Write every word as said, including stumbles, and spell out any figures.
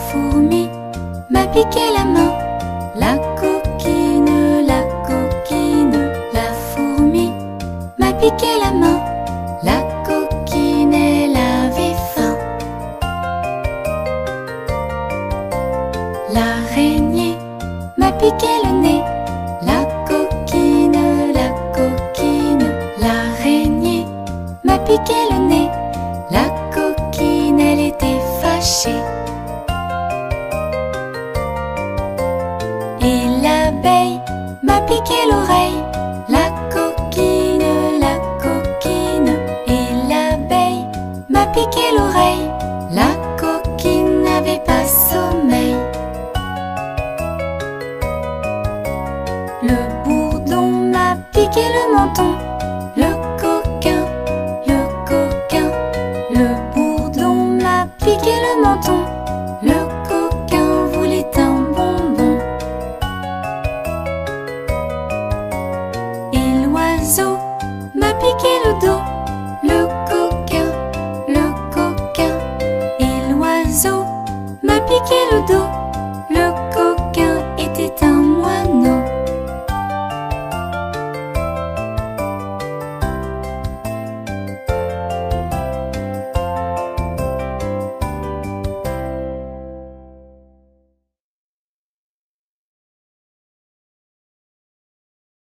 fourmi m'a piqué la main. La coquine, la coquine, la fourmi m'a piqué la main. La coquine, elle avait faim. L'araignée m'a piqué le nez. La coquine, la coquine, l'araignée m'a piqué le nez. La coquine, elle était fâchée. Et l'abeille m'a piqué l'oreille. La coquine, la coquine, et l'abeille m'a piqué l'oreille. La coquine n'avait pas sommeil. Le bourdon m'a piqué le menton. Le coquin, le coquin, le bourdon m'a piqué le menton. Le coquin voulait un bonbon. Et l'oiseau m'a piqué le dos. Le coquin, le coquin, et l'oiseau m'a piqué le dos.